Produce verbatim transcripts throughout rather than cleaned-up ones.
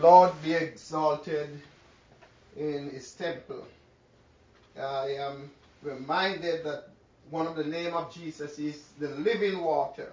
Lord be exalted in his temple. I am reminded that one of the name of Jesus is the living water.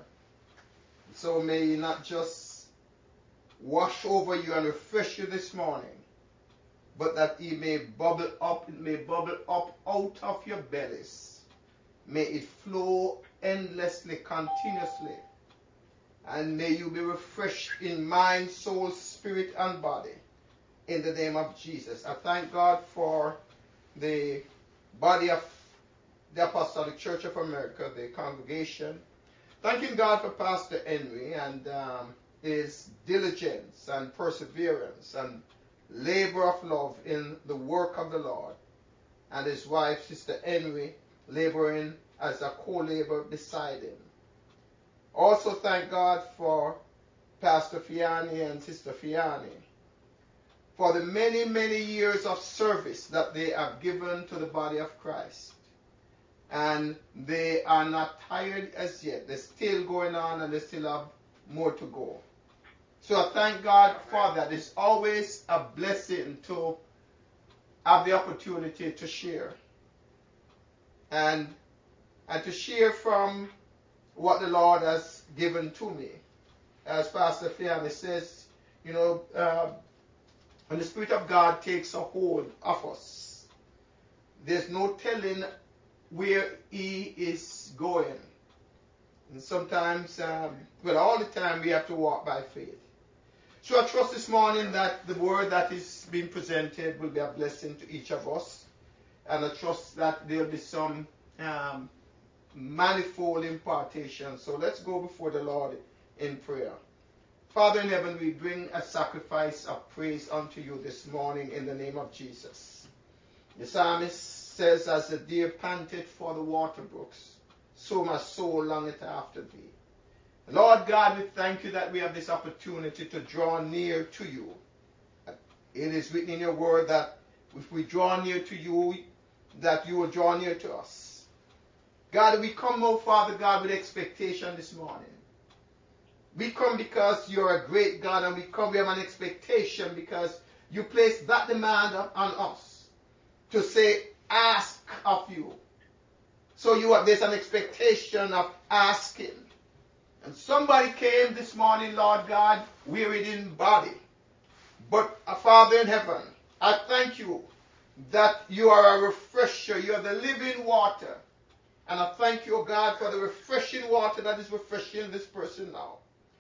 So may he not just wash over you and refresh you this morning, but that he may bubble up, it may bubble up out of your bellies. May it flow endlessly, continuously. And may you be refreshed in mind, soul, spirit, and body. In the name of Jesus. I thank God for the body of the Apostolic Church of America, the congregation. Thanking God for Pastor Henry and um, his diligence and perseverance and labor of love in the work of the Lord. And his wife, Sister Henry, laboring as a co-laborer beside him. Also thank God for Pastor Fiani and Sister Fiani for the many, many years of service that they have given to the body of Christ. And they are not tired as yet. They're still going on and they still have more to go. So I thank God for that. It's always a blessing to have the opportunity to share. And, and to share from what the Lord has given to me. As Pastor Fiani says, you know, uh, when the Spirit of God takes a hold of us, there's no telling where he is going. And sometimes, um, well, all the time we have to walk by faith. So I trust this morning that the word that is being presented will be a blessing to each of us. And I trust that there will be some um, manifold impartation. So let's go before the Lord in prayer. Father in heaven, we bring a sacrifice of praise unto you this morning in the name of Jesus. The psalmist says, as the deer panteth for the water brooks, so my soul longeth after thee. Lord God, we thank you that we have this opportunity to draw near to you. It is written in your word that if we draw near to you, that you will draw near to us. God, we come, oh Father God, with expectation this morning. We come because you're a great God, and we come, we have an expectation because you place that demand on us to say, ask of you. So you have, there's an expectation of asking. And somebody came this morning, Lord God, wearied in body. But uh, Father in heaven, I thank you that you are a refresher. You are the living water. And I thank you, oh God, for the refreshing water that is refreshing this person now.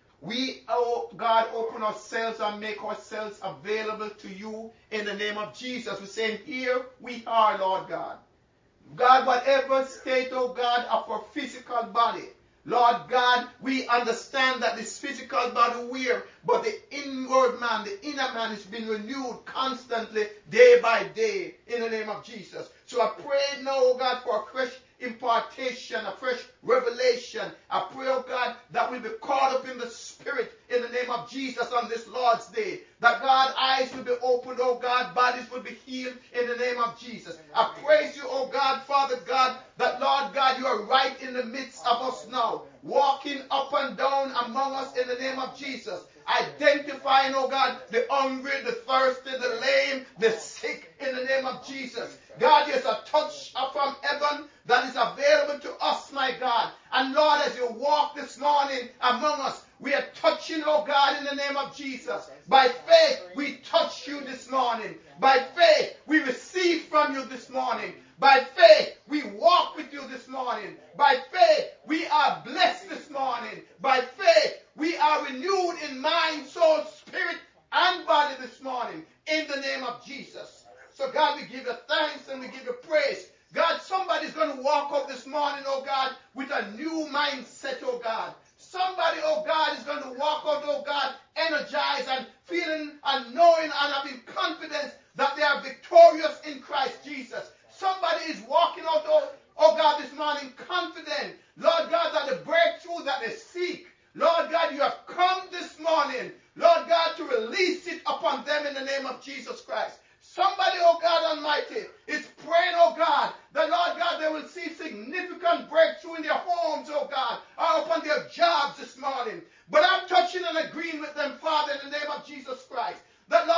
We, oh God, open ourselves and make ourselves available to you in the name of Jesus. We're saying, here we are, Lord God. God, whatever state, oh God, of our physical body, Lord God, we understand that this physical body we're, but the inward man, the inner man is being renewed constantly, day by day, in the name of Jesus. So I pray now, oh God, for a fresh impartation, a fresh revelation. I pray, oh God, that we'll be caught up in the Spirit in the name of Jesus on this Lord's Day. That God, eyes will be opened, oh God, bodies will be healed in the name of Jesus. I praise you, oh God, Father God, that Lord God, you are right in the midst of us now, walking up and down among us in the name of Jesus. Identifying, oh God, the hungry, the thirsty, the lame, the sick in the name of Jesus. God, there's a touch from heaven that is available to us, my God. And Lord, as you walk this morning among us, we are touching, oh God, in the name of Jesus. By faith, we touch you this morning. By faith, we receive from you this morning. By faith, we walk with you this morning. By faith, we are blessed this morning. By faith, we are renewed in mind, soul, spirit, and body this morning. In the name of Jesus. So God, we give you thanks and we give you praise. God, somebody's going to walk out this morning, oh God, with a new mindset, oh God. Somebody, oh God, is going to walk out, oh God, energized and feeling and knowing and having confidence that they are victorious in Christ Jesus. Somebody is walking out, oh, oh God, this morning confident, Lord God, that the breakthrough that they seek, Lord God, you have come this morning, Lord God, to release it upon them in the name of Jesus Christ. Somebody, oh God Almighty, is praying, oh God, that Lord God, they will see significant breakthrough in their homes, oh God, or upon their jobs this morning. But I'm touching and agreeing with them, Father, in the name of Jesus Christ, that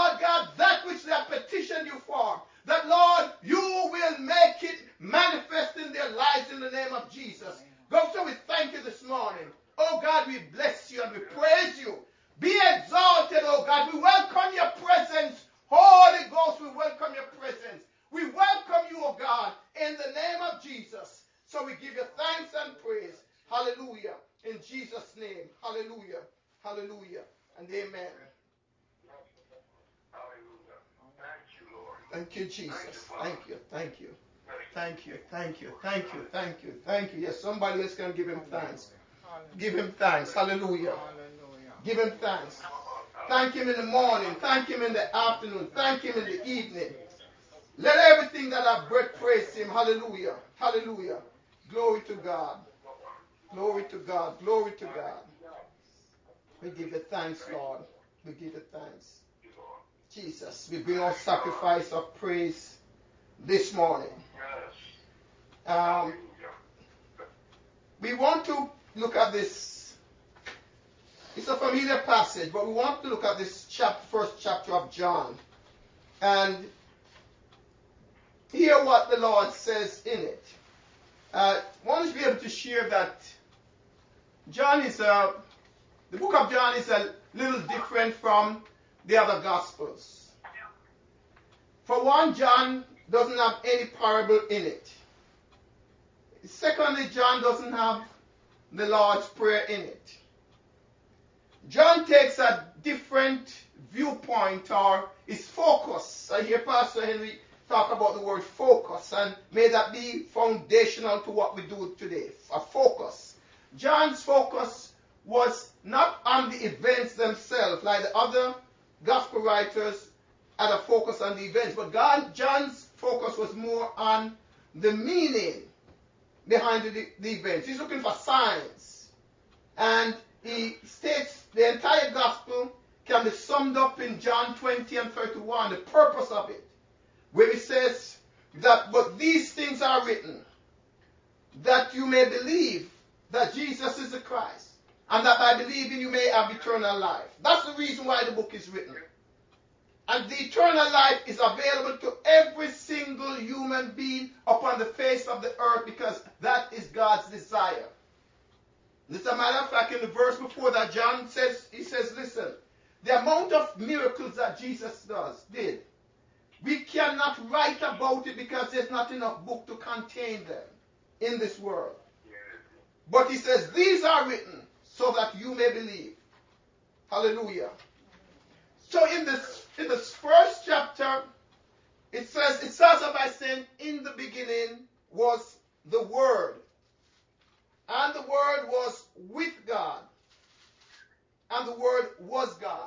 Thank you, Jesus. Thank you. Thank you. Thank you. Thank you. Thank you. Thank you. Thank you. Yes, somebody else can give him thanks. Give him thanks. Hallelujah. Give him thanks. Thank him in the morning. Thank him in the afternoon. Thank him in the evening. Let everything that have breath praise him. Hallelujah. Hallelujah. Glory to God. Glory to God. Glory to God. We give you thanks, Lord. We give you thanks. Jesus, we bring our sacrifice of praise this morning. Um, we want to look at this. It's a familiar passage, but we want to look at this chapter, first chapter of John and hear what the Lord says in it. Uh, I want to be able to share that John is a, the book of John is a little different from the other Gospels. For one, John doesn't have any parable in it. Secondly, John doesn't have the Lord's Prayer in it. John takes a different viewpoint or his focus. I hear Pastor Henry talk about the word focus, and may that be foundational to what we do today. A focus. John's focus was not on the events themselves, like the other gospel writers had a focus on the events, but God, John's focus was more on the meaning behind the, the events. He's looking for signs. And he states the entire gospel can be summed up in John twenty and thirty-one, the purpose of it, where he says that, but these things are written, that you may believe that Jesus is the Christ, and that by believing you may have eternal life. That's the reason why the book is written. And the eternal life is available to every single human being upon the face of the earth, because that is God's desire. As a matter of fact, in the verse before that, John says, he says, listen, the amount of miracles that Jesus does, did, we cannot write about it because there's not enough book to contain them in this world. But he says, these are written so that you may believe. Hallelujah. So in this, in this first chapter, it says, it starts off by saying, in the beginning was the Word. And the Word was with God. And the Word was God.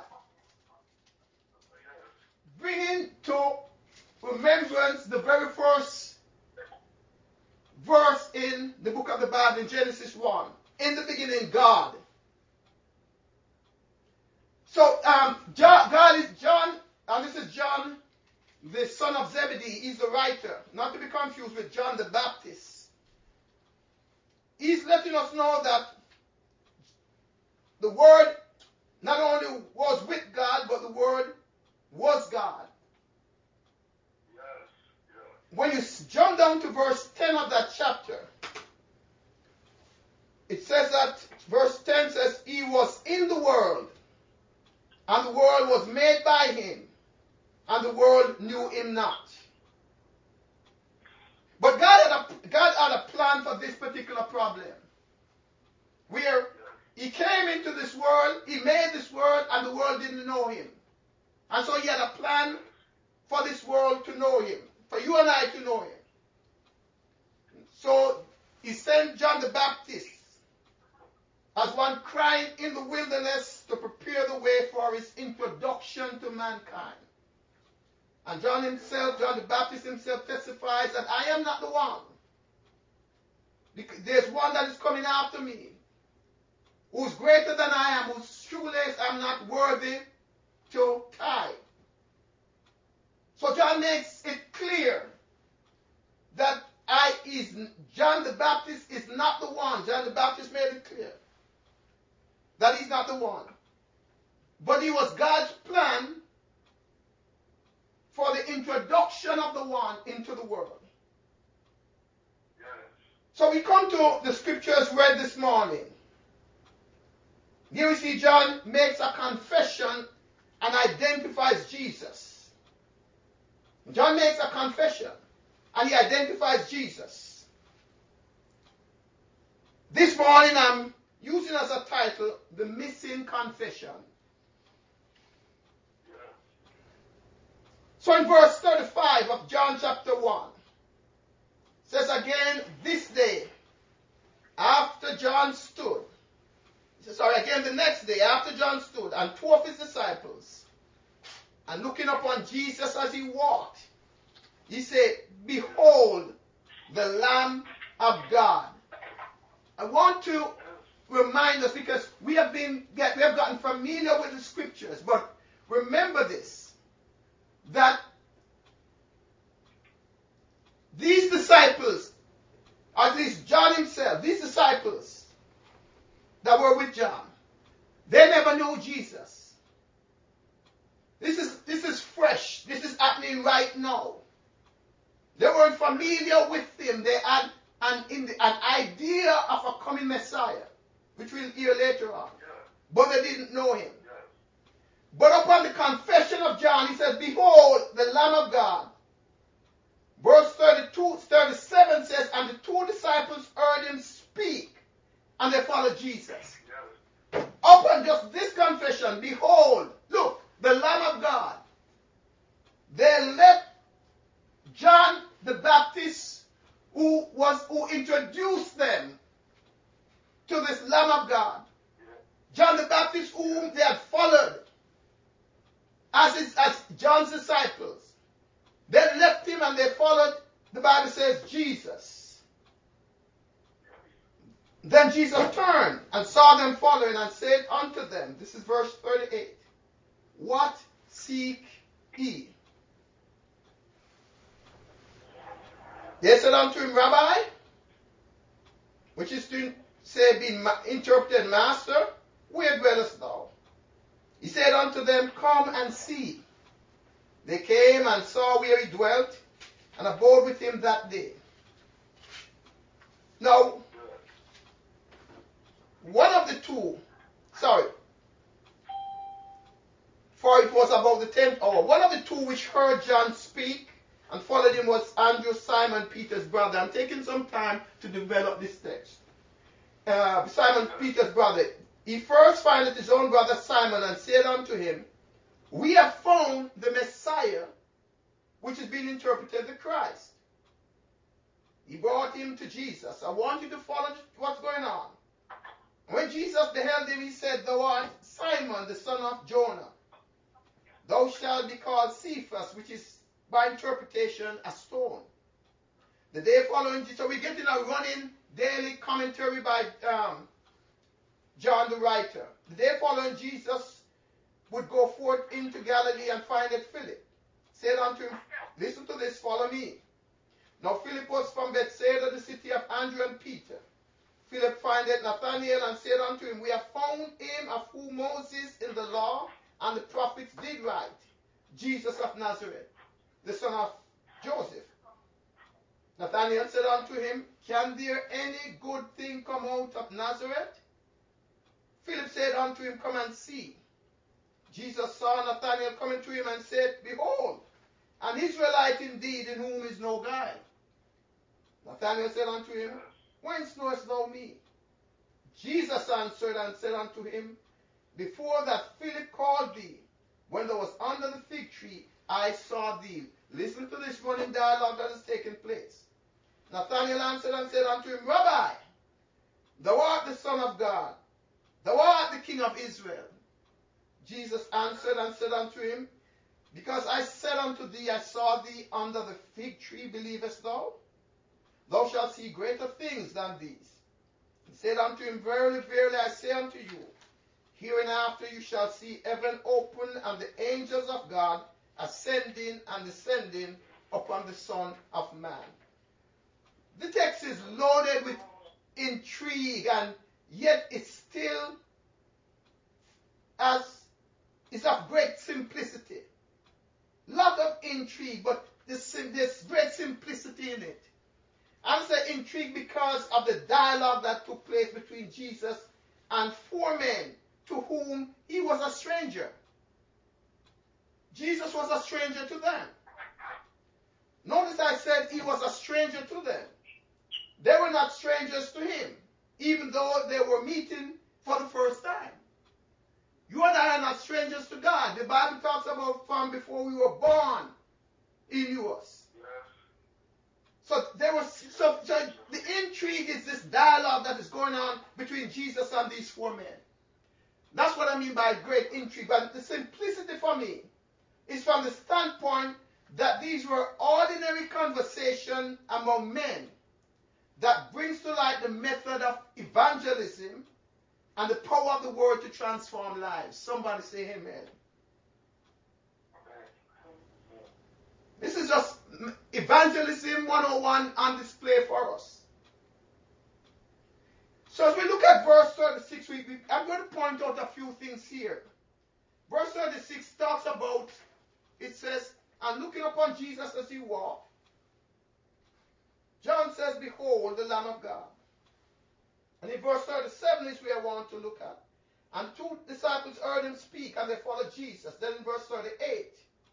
Bringing to remembrance the very first verse in the book of the Bible in Genesis one. In the beginning, God. So, um, John, God is John, and this is John, the son of Zebedee. He's the writer, not to be confused with John the Baptist. He's letting us know that the Word not only was with God, but the Word was God. Yes, yes. When you jump down to verse ten of that chapter, it says that, verse ten says, he was in the world, and the world was made by him, and the world knew him not. But God had a, God had a plan for this particular problem, where he came into this world, he made this world, and the world didn't know him. And so he had a plan for this world to know him, for you and I to know him. So he sent John the Baptist as one crying in the wilderness to prepare the way for his introduction to mankind. And John himself, John the Baptist himself testifies that I am not the one. There's one that is coming after me, who's greater than I am, whose shoelace I'm not worthy to tie. So John makes it clear that I is John the Baptist is not the one. John the Baptist made it clear that he's not the one. But he was God's plan for the introduction of the one into the world. Yes. So we come to the scriptures read this morning. Here we see John makes a confession and identifies Jesus. John makes a confession and he identifies Jesus. This morning I'm using as a title, The Missing Confession. So in verse thirty-five of John chapter one. It says again, this day, after John stood, sorry, again the next day, after John stood, and two of his disciples, and looking upon Jesus as he walked, he said, behold, the Lamb of God. I want to remind us, because we have been get, we have gotten familiar with the scriptures, but remember this, that these disciples, at least John himself, these disciples that were with John, they never knew Jesus. This is this is fresh. This is happening right now. They weren't familiar with him. They had an, in the, an idea of a coming Messiah, which we'll hear later on. But they didn't know him. But upon the confession of John, he says, behold, the Lamb of God. Verse thirty-two, thirty-seven says, and the two disciples heard him speak, and they followed Jesus. Upon just this confession, behold, look, the Lamb of God. They left John the Baptist, who was who introduced them to this Lamb of God. John the Baptist, whom they had followed as, his, as John's disciples. They left him and they followed, the Bible says, Jesus. Then Jesus turned and saw them following and said unto them, this is verse thirty-eight, what seek ye? They said unto him, Rabbi, which is to say, being interpreted, Master, where dwellest thou? He said unto them, come and see. They came and saw where he dwelt, and abode with him that day. Now, one of the two, sorry, for it was about the tenth hour, one of the two which heard John speak and followed him was Andrew, Simon Peter's brother. I'm taking some time to develop this text. Uh, Simon Peter's brother. He first findeth his own brother Simon and said unto him, we have found the Messiah, which is being interpreted the Christ. He brought him to Jesus. I want you to follow what's going on. When Jesus beheld him, he said, thou art Simon, the son of Jonah. Thou shalt be called Cephas, which is by interpretation a stone. The day following, so we're getting a running daily commentary by um, John the writer. The day following, Jesus would go forth into Galilee and findeth Philip. Said unto him, listen to this, follow me. Now Philip was from Bethsaida, the city of Andrew and Peter. Philip findeth Nathanael and said unto him, we have found him of whom Moses in the law and the prophets did write, Jesus of Nazareth, the son of Joseph. Nathanael said unto him, can there any good thing come out of Nazareth? Philip said unto him, come and see. Jesus saw Nathanael coming to him and said, behold, an Israelite indeed, in whom is no guile. Nathanael said unto him, whence knowest thou me? Jesus answered and said unto him, before that Philip called thee, when thou wast under the fig tree, I saw thee. Listen to this running dialogue that is taking place. Nathanael answered and said unto him, Rabbi, thou art the Son of God, thou art the King of Israel. Jesus answered and said unto him, because I said unto thee, I saw thee under the fig tree, believest thou? Thou shalt see greater things than these. He said unto him, verily, verily, I say unto you, hereinafter you shall see heaven open, and the angels of God ascending and descending upon the Son of Man. The text is loaded with intrigue, and yet it's still as is of great simplicity. Lot of intrigue, but there's, there's great simplicity in it. I'm saying intrigue because of the dialogue that took place between Jesus and four men to whom he was a stranger. Jesus was a stranger to them. Notice I said he was a stranger to them. They were not strangers to him, even though they were meeting for the first time. You and I are not strangers to God. The Bible talks about from before we were born, he knew us. So there was so, so the intrigue is this dialogue that is going on between Jesus and these four men. That's what I mean by great intrigue. But the simplicity for me is from the standpoint that these were ordinary conversation among men that brings to light the method of evangelism and the power of the word to transform lives. Somebody say amen. This is just evangelism one oh one on display for us. So as we look at verse thirty-six, we, we, I'm going to point out a few things here. Verse thirty-six talks about, it says, and looking upon Jesus as he walked, John says, behold, the Lamb of God. And in verse thirty-seven is where I want to look at. And two disciples heard him speak, and they followed Jesus. Then in verse thirty-eight,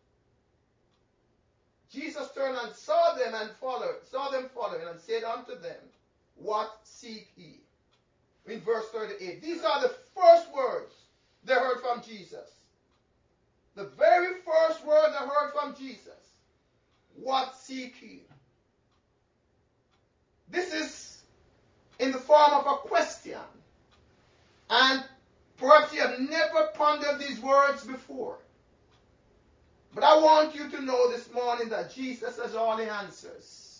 Jesus turned and saw them and followed, saw them following, and said unto them, what seek ye? In verse thirty-eight, these are the first words they heard from Jesus. The very first word they heard from Jesus. What seek ye? This is in the form of a question. And perhaps you have never pondered these words before. But I want you to know this morning that Jesus has all the answers.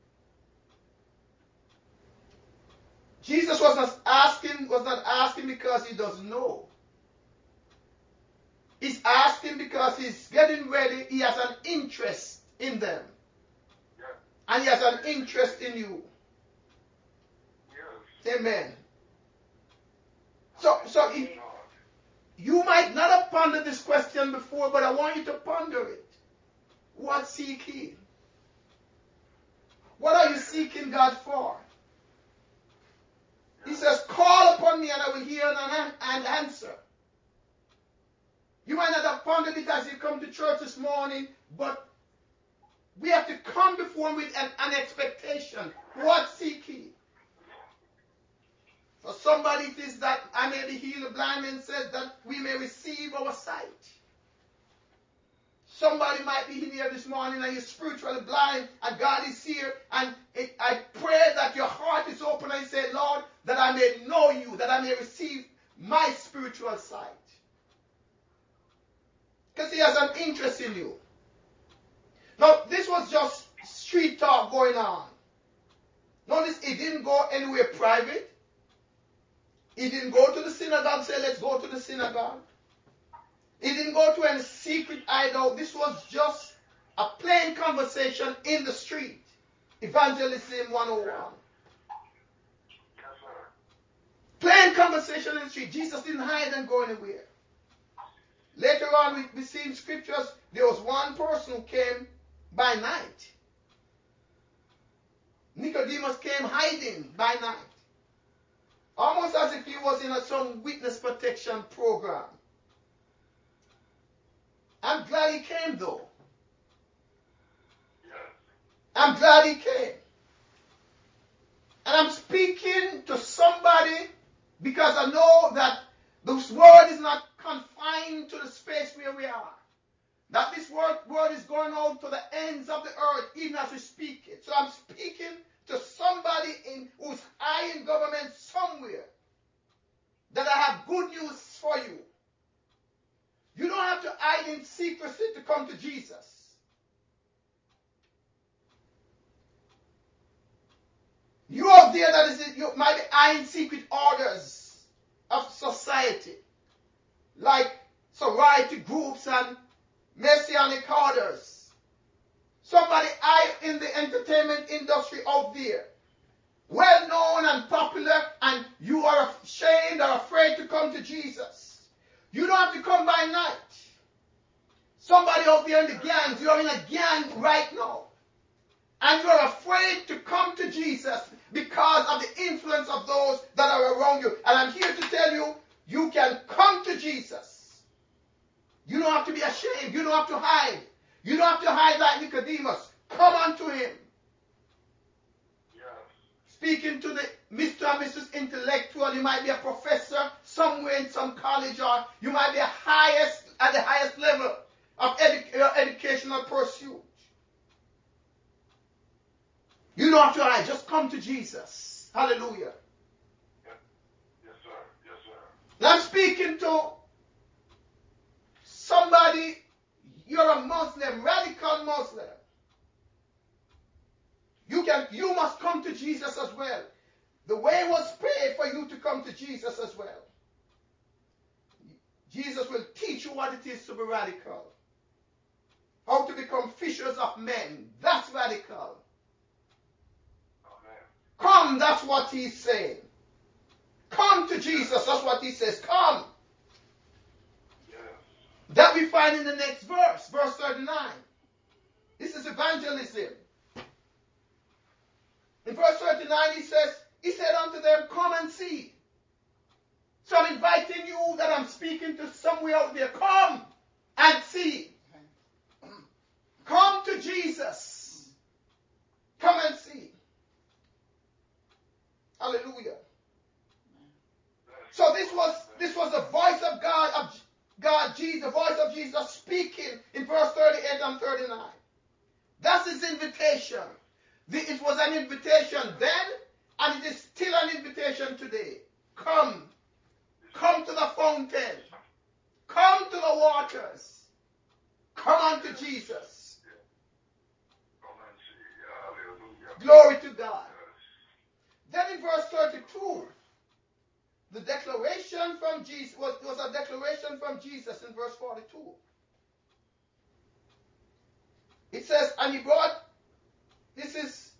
Jesus was not asking, was not asking because he doesn't know. He's asking because he's getting ready. He has an interest in them. Yeah. And he has an interest in you. Yes. Amen. So, so if, you might not have pondered this question before, but I want you to ponder it. What seek ye? What are you seeking God for? He says, call upon me and I will hear and, and answer. You might not have pondered it as you come to church this morning, but we have to come before him with an, an expectation. What seek ye? For somebody it is that I may be healed, the blind man says that we may receive our sight. Somebody might be here this morning and you're spiritually blind and God is here and it, I pray that your heart is open and you say, Lord, that I may know you, that I may receive my spiritual sight. Because he has an interest in you. Now, this was just street talk going on. Notice he didn't go anywhere private. He didn't go to the synagogue and say, let's go to the synagogue. He didn't go to any secret hideout. This was just a plain conversation in the street. Evangelism one oh one. Plain conversation in the street. Jesus didn't hide and go anywhere. Later on, we, we see in scriptures, there was one person who came by night. Nicodemus came hiding by night. Almost as if he was in a, some witness protection program. I'm glad he came though. I'm glad he came. And I'm speaking to somebody because I know that this word is not confined to the space where we are. That this word, word is going out to the ends of the earth even as we speak it. So I'm speaking to somebody in who's high in government somewhere that I have good news for you. You don't have to hide in secrecy to come to Jesus. You out there that is, you might be eyeing secret orders of society, like sorority groups and messianic orders. Somebody eye in the entertainment industry out there, well known and popular, and you are ashamed or afraid to come to Jesus. You don't have to come by night. Somebody out there in the gangs, you're in a gang right now. And you're afraid to come to Jesus because of the influence of those that are around you. And I'm here to tell you, you can come to Jesus. You don't have to be ashamed. You don't have to hide. You don't have to hide like Nicodemus. Come unto him. Yes. Speaking to the Mister and Missus Intellectual, you might be a professor somewhere in some college, or you might be a highest, at the highest level of edu- educational pursuit. You don't have to hide. Just come to Jesus. Hallelujah. Yes, sir. Yes, sir. Now I'm speaking to somebody, you're a Muslim, radical Muslim. You can, you must come to Jesus as well. The way was paid for you to come to Jesus as well. Jesus will teach you what it is to be radical. How to become fishers of men. That's radical. Amen. Come, that's what he's saying. Come to Jesus, that's what he says. Come. Yes. That we find in the next verse, verse thirty-nine. This is evangelism. In verse thirty-nine he says, he said unto them, come and see. So I'm inviting you that I'm speaking to somewhere out there. Come and see. Come to Jesus. Come and see. Hallelujah. So this was this was the voice of God, of God, Jesus, the voice of Jesus speaking in verse thirty-eight and thirty-nine. That's his invitation. The, it was an invitation then, and it is still an invitation today. Come. Come to the fountain. Come to the waters. Come unto Jesus. Come and see. Hallelujah. Glory to God. Then in verse thirty-two, the declaration from Jesus was, was a declaration from Jesus in verse forty-two. It says, and he brought, this is,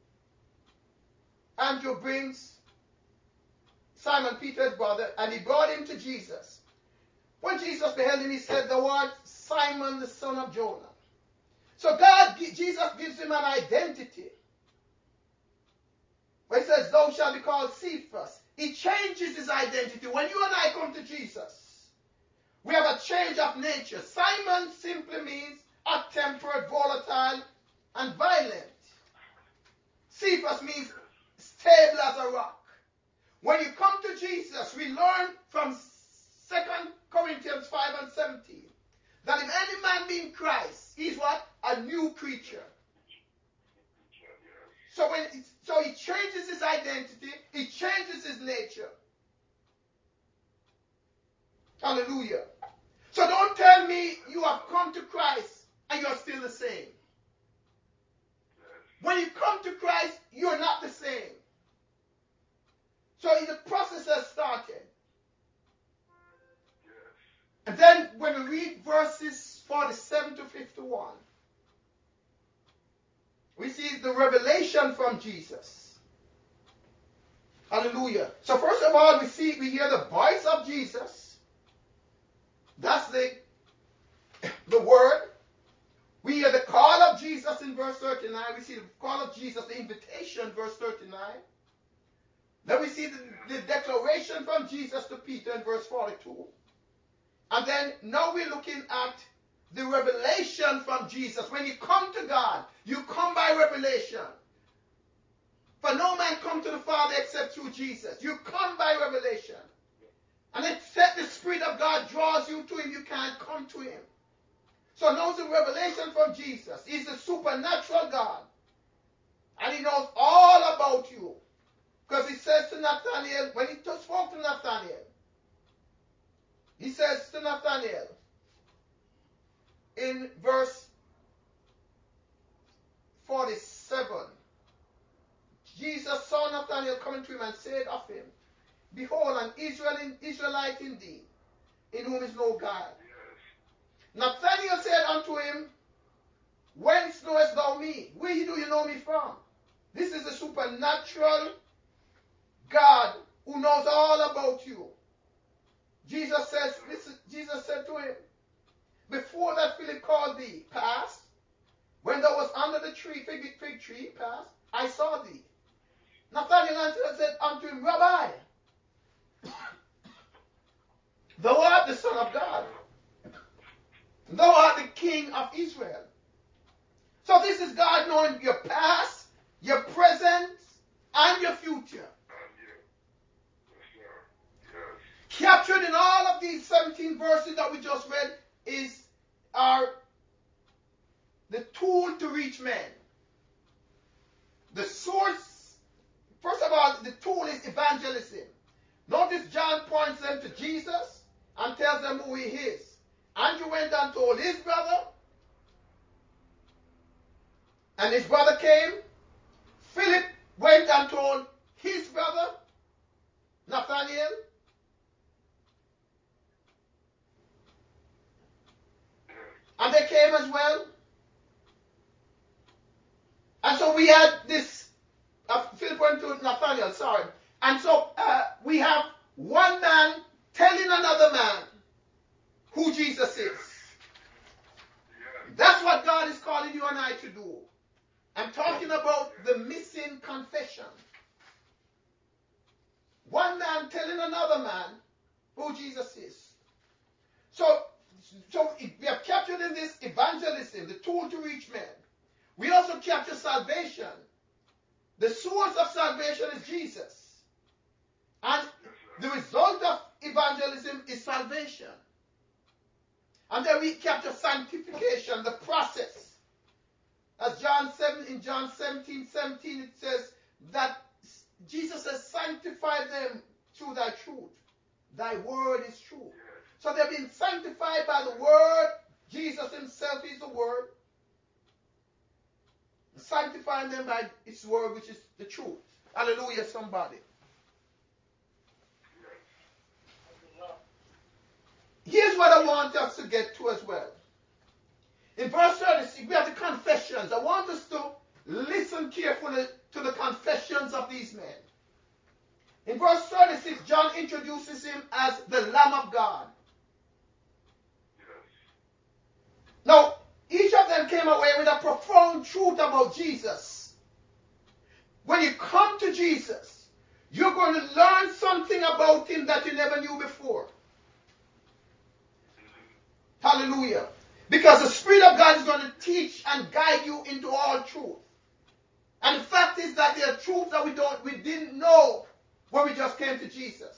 Andrew brings Simon Peter's brother, and he brought him to Jesus. When Jesus beheld him, he said, thou art Simon the son of Jonah. So God, Jesus gives him an identity. Where he says, thou shalt be called Cephas. He changes his identity. When you and I come to Jesus, we have a change of nature. Simon simply means hot-tempered, volatile, and violent. Cephas means stable as a rock. When you come to Jesus, we learn from Second Corinthians five and seventeen that if any man be in Christ, he's what? A new creature. So when it, so he changes his identity, he changes his nature. Hallelujah. So don't tell me you have come to Christ and you're still the same. When you come to Christ, you're not the same. So the process has started. And then when we read verses forty-seven to fifty-one, we see the revelation from Jesus. Hallelujah. So first of all, we see, we hear the voice of Jesus. That's the, the word. We hear the call of Jesus in verse thirty-nine. We see the call of Jesus, the invitation, verse thirty-nine. Then we see the, the declaration from Jesus to Peter in verse forty-two. And then now we're looking at the revelation from Jesus. When you come to God, you come by revelation. For no man come to the Father except through Jesus. You come by revelation. And except the Spirit of God draws you to him, you can't come to him. So now the revelation from Jesus. He's the supernatural God. And he knows all about you. Because he says to Nathanael, when he spoke to Nathanael, he says to Nathanael, in verse forty-seven, Jesus saw Nathanael coming to him and said of him, behold, an Israel, Israelite indeed, in whom is no guile. Nathanael said unto him, whence knowest thou me? Where do you know me from? This is the supernatural God who knows all about you. Jesus says, listen, Jesus said to him, before that Philip called thee, past, when thou was under the tree, fig, fig tree, past, I saw thee. Nathanael answered and said unto him, Rabbi, thou art the Son of God. Thou art the King of Israel. So this is God knowing your past, your present, and your future. Captured in all of these seventeen verses that we just read is our the tool to reach men. The because the tool is evangelism. Notice John points them to Jesus and tells them who he is. Andrew went and told his brother, and his brother came. Philip went and told his brother, Nathanael. And they came as well. And so we had this, uh, Philip went to Nathanael, sorry. And so uh, we have one man telling another man who Jesus is. That's what God is calling you and I to do. I'm talking about the missing confession. One man telling another man who Jesus is. So, so we have captured in this evangelism, the tool to reach men. We also capture salvation. The source of salvation is Jesus. And the result of evangelism is salvation. And then we capture sanctification, the process. As John seven, in John seventeen, seventeen, it says that Jesus has sanctified them through thy truth. Thy word is true. So they're being sanctified by the word. Jesus himself is the word. Sanctifying them by its word, which is the truth. Hallelujah, somebody. Here's what I want us to get to as well. In verse thirty-six, we have the confessions. I want us to listen carefully to the confessions of these men. In verse thirty-six, John introduces him as the Lamb of God. Now, each of them came away with a profound truth about Jesus. When you come to Jesus, you're going to learn something about him that you never knew before. Hallelujah. Because the Spirit of God is going to teach and guide you into all truth. And the fact is that there are truths that we don't, we didn't know when we just came to Jesus.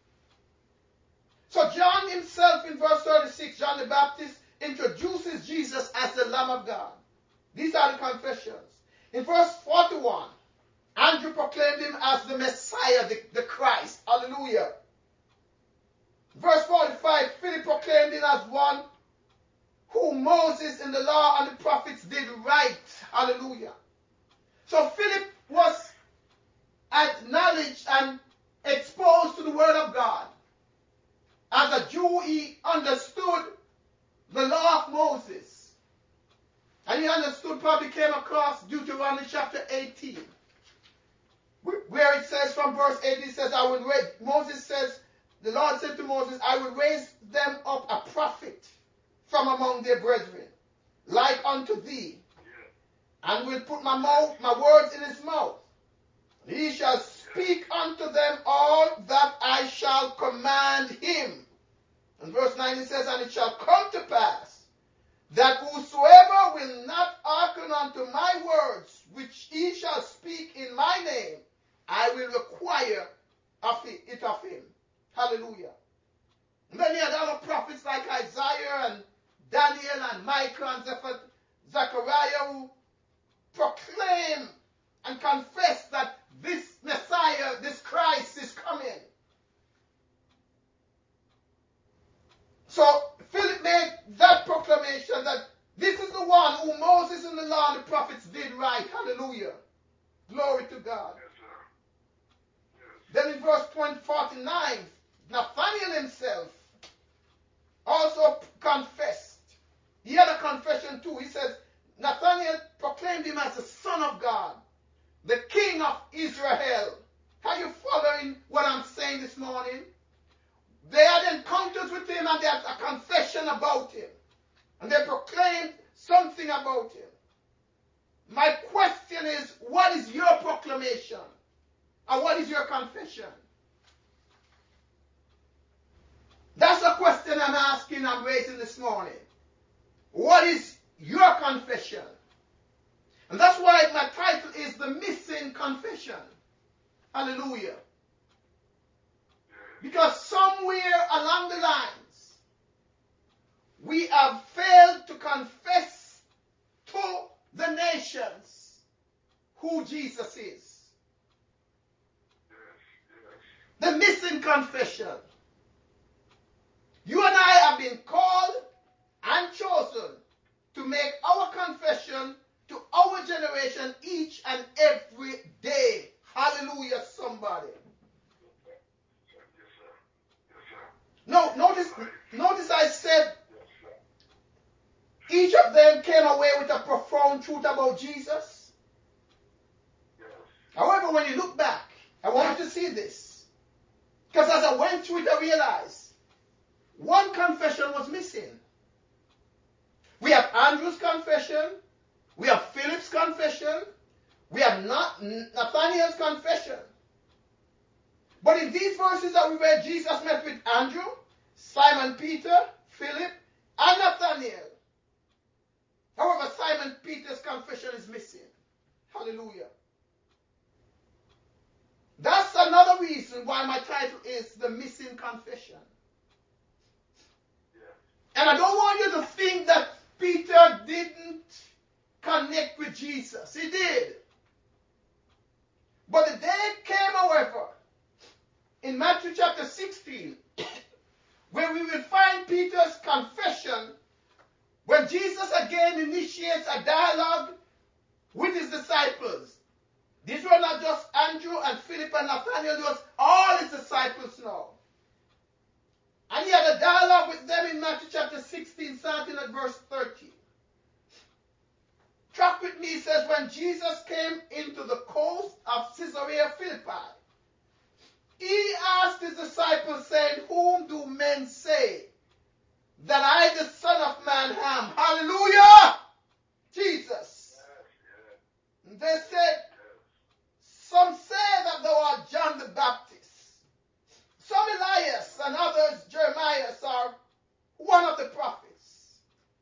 So John himself in verse thirty-six, John the Baptist introduces Jesus as the Lamb of God. These are the confessions. In verse forty-one, Andrew proclaimed him as the Messiah, the, the Christ. Hallelujah. Verse forty-five, Philip proclaimed him as one who Moses in the law and the prophets did right. Hallelujah. So Philip was acknowledged and exposed to the word of God. As a Jew, he understood the law of Moses. And he understood, probably came across Deuteronomy chapter eighteen. Where it says from verse eighteen, it says, I will raise, Moses says, the Lord said to Moses, I will raise them up a prophet from among their brethren, like unto thee, and will put my mouth, my words in his mouth. He shall speak unto them all that I shall command him. And verse nine it says, and it shall come to pass that whosoever will not hearken unto my words, which he shall speak in my name, I will require of it, it of him. Hallelujah. And then you had other prophets like Isaiah and Daniel and Micah and Zechariah who proclaim and confess that this Messiah, this Christ is coming. So Philip made that proclamation that this is the one who Moses and the law and the prophets did right. Hallelujah. Glory to God. Yes, sir. Yes. Then in verse forty-nine, Nathanael himself also confessed. He had a confession too. He says, Nathanael proclaimed him as the Son of God, the King of Israel. Are you following what I'm saying this morning? They had encounters with him and they had a confession about him. And they proclaimed something about him. My question is, what is your proclamation? And what is your confession? That's a question I'm asking, I'm raising this morning. What is your confession? And that's why my title is The Missing Confession. Hallelujah. Because somewhere along the lines, we have failed to confess to the nations who Jesus is. Yes, make our confession to our generation each and every day. Hallelujah, somebody. No, notice, notice I said each of them came away with a profound truth about Jesus. However, when you look back, I want you to see this. Because as I went through it, I realized one confession was missing. We have Andrew's confession. We have Philip's confession. We have not Nathaniel's confession. But in these verses that we read, Jesus met with Andrew, Simon Peter, Philip, and Nathaniel. However, Simon Peter's confession is missing. Hallelujah. That's another reason why my title is The Missing Confession. And I don't want you to think that Peter didn't connect with Jesus. He did. But the day came, however, in Matthew chapter sixteen, where we will find Peter's confession when Jesus again initiates a dialogue with his disciples. These were not just Andrew and Philip and Nathaniel, it was all his disciples now. And he had a dialogue with them in Matthew chapter sixteen, starting at verse thirty. Track with me, it says, when Jesus came into the coast of Caesarea Philippi, he asked his disciples, saying, whom do men say that I, the Son of Man, am? Hallelujah! Jesus. And they said, some say that thou art John the Baptist, some Elias, and others Jeremiah, or one of the prophets.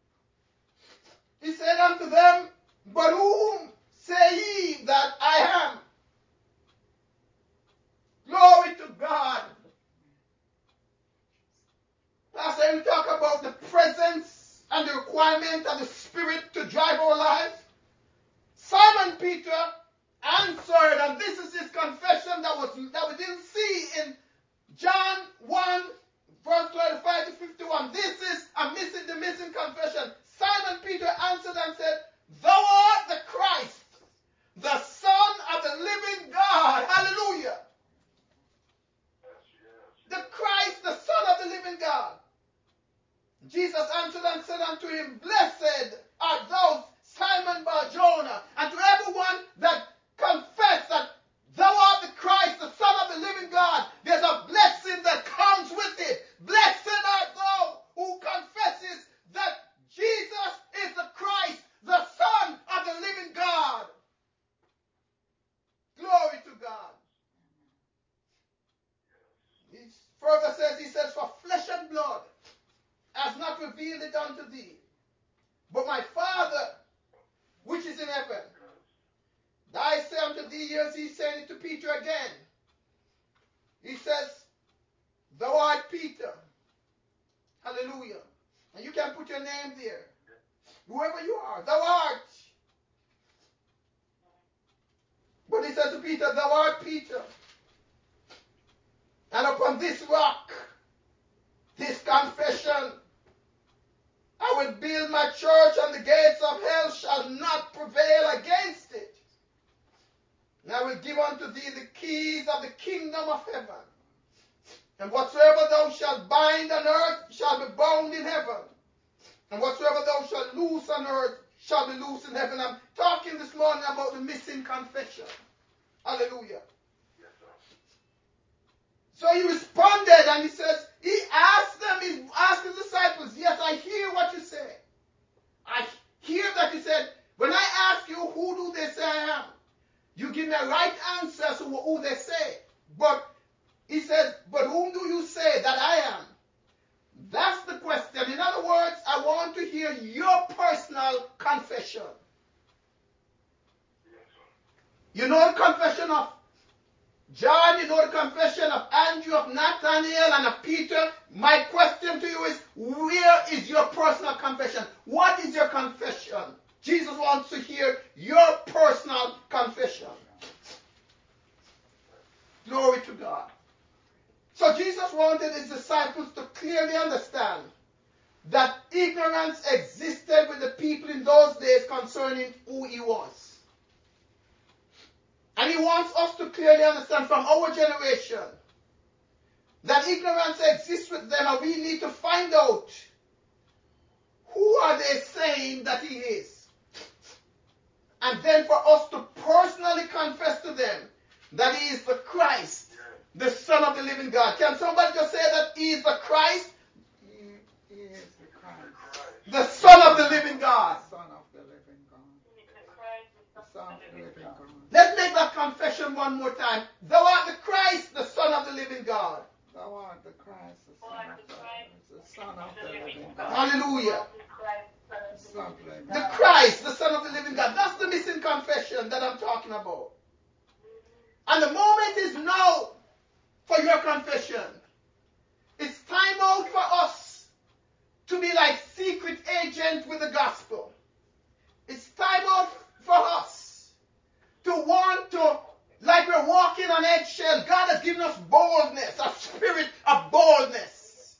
He said unto them, but whom say ye that I am? Glory to God. Last time we talk about the presence and the requirement of the Spirit to drive our lives. Simon Peter answered, and this is his confession that was that we didn't see in John one, verse twenty-five to fifty-one. This is a missing the missing confession. Simon Peter answered and said, thou art the Christ, the Son of the living God. Hallelujah. The Christ, the Son of the living God. Jesus answered and said unto him, blessed art thou, Simon Bar-Jonah, and to everyone that confess that thou art the Christ, the Son of the living God, there's a blessing that comes with it. Blessed art thou who confesses that Jesus is the Christ, the Son of the living God. Glory to God. He further says, he says, for flesh and blood has not revealed it unto thee, but my Father which is in heaven. I say unto thee, yes, he's saying it to Peter again. He says, thou art Peter. Hallelujah. And you can put your name there. Whoever you are, thou art. But he says to Peter, thou art Peter. And upon this rock, this confession, I will build my church, and the gates of hell shall not prevail against it. And I will give unto thee the keys of the kingdom of heaven. And whatsoever thou shalt bind on earth shall be bound in heaven. And whatsoever thou shalt loose on earth shall be loose in heaven. I'm talking this morning about the missing confession. Hallelujah. So he responded, and he says, he asked them, he asked his disciples, yes, I hear what you say. I hear that you said, when I ask you, who do they say I am? You give me a right answer to who they say. But he says, but whom do you say that I am? That's the question. In other words, I want to hear your personal confession. You know the confession of John, you know the confession of Andrew, of Nathaniel, and of Peter. My question to you is, where is your personal confession? What is your confession? Jesus wants to hear your personal confession. Glory to God. So Jesus wanted his disciples to clearly understand that ignorance existed with the people in those days concerning who he was. And he wants us to clearly understand from our generation that ignorance exists with them, and we need to find out who are they saying that he is. And then for us to personally confess to them that he is the Christ, the Son of the living God. Can somebody just say that he is the Christ? He, he is the Christ. The Son of the living God. The Son of the living God. The Son of the living God. Let's make that confession one more time. Thou art the Christ, the Son of the living God. Thou art the Christ, the Son of the, the Son of the living God. Hallelujah. The Son of the living The God. Christ, the Son of the living God. That's the missing confession that I'm talking about. And the moment is now for your confession. It's time out for us to be like secret agents with the gospel. It's time out for us to want to, like we're walking on eggshell. God has given us boldness, a spirit of boldness.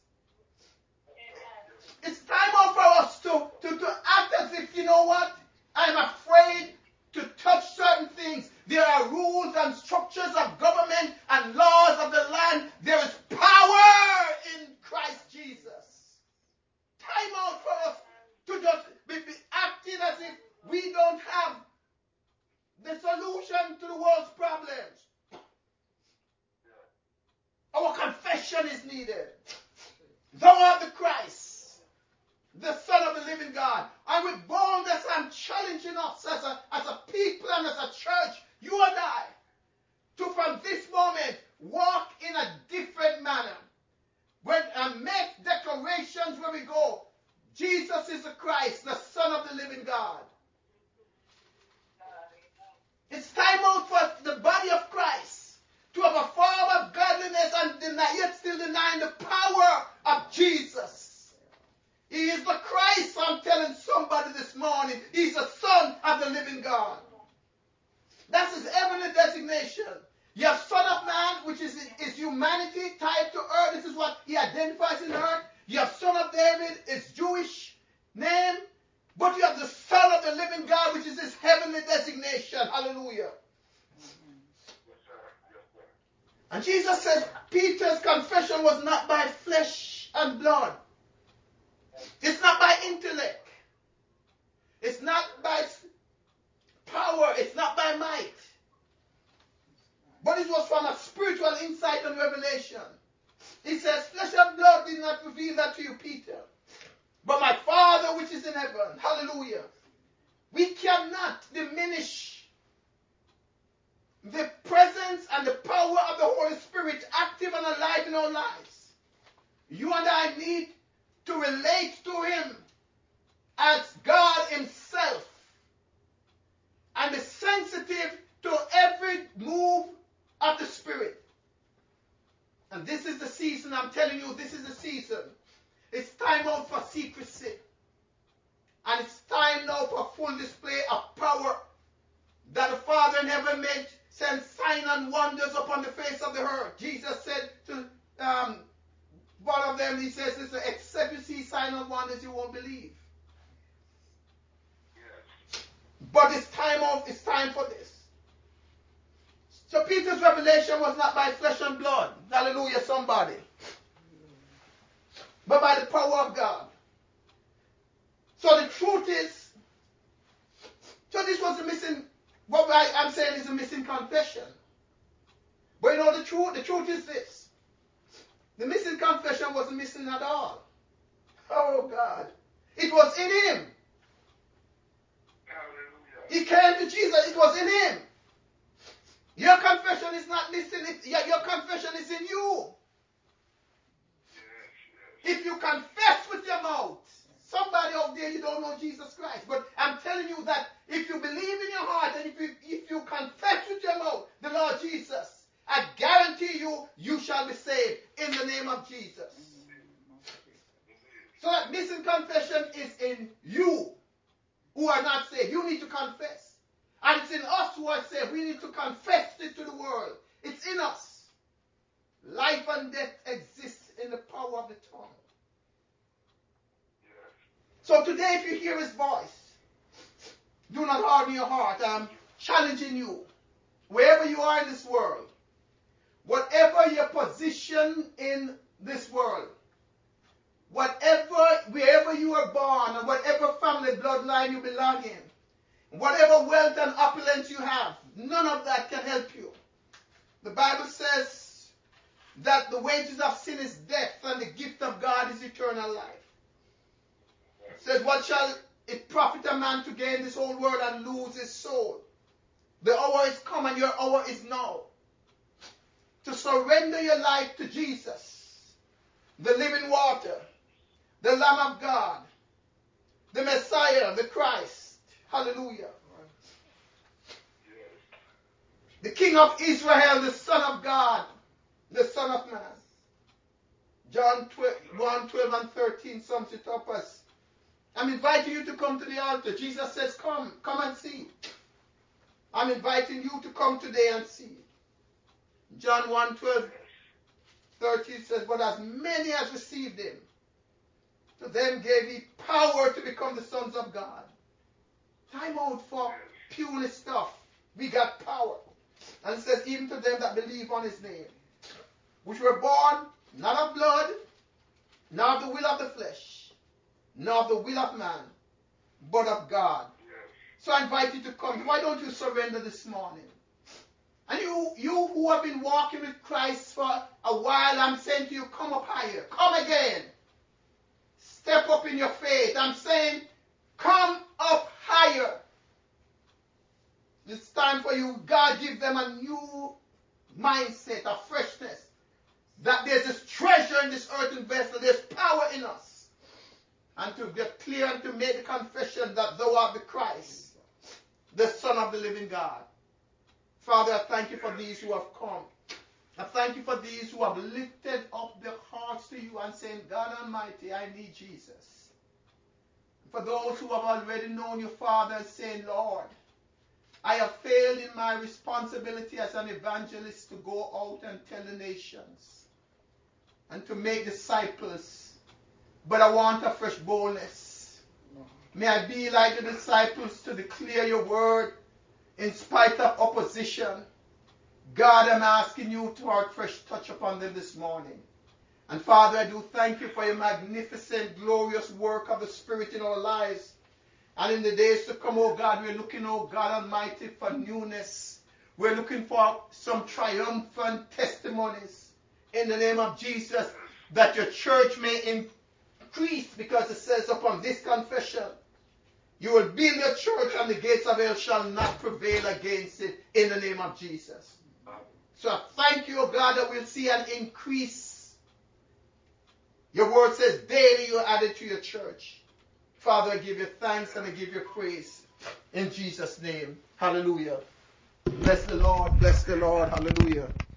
It's time out for us to, to, to act as if, you know what, I'm afraid to touch certain things. There are rules and structures of government and laws of the land. There is power in Christ Jesus. Time out for us to just be, be acting as if we don't have the solution to the world's problems. Our confession is needed. Thou art the Christ, the Son of the living God. And with boldness, I'm challenging us as a, as a people and as a church, you and I, to from this moment walk in a different manner. When and make declarations where we go, Jesus is the Christ, the Son of the living God. It's time out for the body of Christ to have a form of godliness and deny, yet still denying the power of Jesus. He is the Christ, I'm telling somebody this morning. He's the Son of the living God. That's his heavenly designation. You have Son of Man, which is, is humanity tied to earth. This is what he identifies in earth. You have Son of David, it's Jewish name. But you have the Son of the living God, which is his heavenly designation. Hallelujah. And Jesus said Peter's confession was not by flesh and blood. It's not by intellect. It's not by power. It's not by might. But it was from a spiritual insight and revelation. He says, flesh and blood did not reveal that to you, Peter, but my Father which is in heaven. Hallelujah. We cannot diminish the presence and the power of the Holy Spirit active and alive in our lives. You and I need to relate to him as God himself and be sensitive to every move of the Spirit. And this is the season, I'm telling you, this is the season. It's time out for secrecy. And it's time now for full display of power that the Father in heaven made, send signs and wonders upon the face of the earth. Jesus said to um, one of them, he says, listen, except you see signs and wonders, you won't believe. Yes. But it's time of, it's time for this. So Peter's revelation was not by flesh and blood. Hallelujah, somebody. But by the power of God. So the truth is, so this was the missing, what I, I'm saying is a missing confession. But you know the truth, the truth is this. The missing confession wasn't missing at all. Oh God. It was in him. Hallelujah. He came to Jesus, it was in him. Your confession is not missing, it, your, your confession is in you. If you confess with your mouth, somebody out there, you don't know Jesus Christ. But I'm telling you that if you believe in your heart and if you, if you confess with your mouth the Lord Jesus, I guarantee you, you shall be saved in the name of Jesus. So that missing confession is in you who are not saved. You need to confess. And it's in us who are saved. We need to confess it to the world. It's in us. Life and death exists in the power of the tongue. So today, if you hear his voice, Do not harden your heart. I'm challenging you. Wherever you are in this world, whatever your position in this world, whatever, wherever you are born, or whatever family bloodline you belong in, whatever wealth and opulence you have, none of that can help you. The Bible says that the wages of sin is death, and the gift of God is eternal life. It says, what shall it profit a man to gain this whole world and lose his soul? The hour is come, and your hour is now, to surrender your life to Jesus, the living water, the Lamb of God, the Messiah, the Christ. Hallelujah. The King of Israel, the Son of God, the Son of Man. John one, twelve and thirteen sums it up as, I'm inviting you to come to the altar. Jesus says, come, come and see. I'm inviting you to come today and see. John one, twelve, thirteen says, but as many as received him, to them gave he power to become the sons of God. Time out for puny stuff. We got power. And it says, even to them that believe on his name, which were born not of blood, nor of the will of the flesh, nor of the will of man, but of God. So I invite you to come. Why don't you surrender this morning? And you, you who have been walking with Christ for a while, I'm saying to you, come up higher. Come again. Step up in your faith. I'm saying, come up higher. It's time for you. God give them a new mindset, a freshness. That there's this treasure in this earthen vessel. There's power in us. And to get clear and to make the confession that thou art the Christ, the Son of the living God. Father, I thank you for these who have come. I thank you for these who have lifted up their hearts to you and saying, God Almighty, I need Jesus. For those who have already known you, Father, and saying, Lord, I have failed in my responsibility as an evangelist to go out and tell the nations and to make disciples. But I want a fresh boldness. May I be like the disciples to declare your word in spite of opposition. God, I'm asking you to have a fresh touch upon them this morning. And Father, I do thank you for your magnificent, glorious work of the Spirit in our lives. And in the days to come, oh God, we're looking, oh God Almighty, for newness. We're looking for some triumphant testimonies in the name of Jesus, that your church may increase, because it says upon this confession, you will build your church and the gates of hell shall not prevail against it in the name of Jesus. So I thank you, oh God, that we'll see an increase. Your word says daily you add it to your church. Father, I give you thanks and I give you praise in Jesus' name. Hallelujah. Bless the Lord. Bless the Lord. Hallelujah.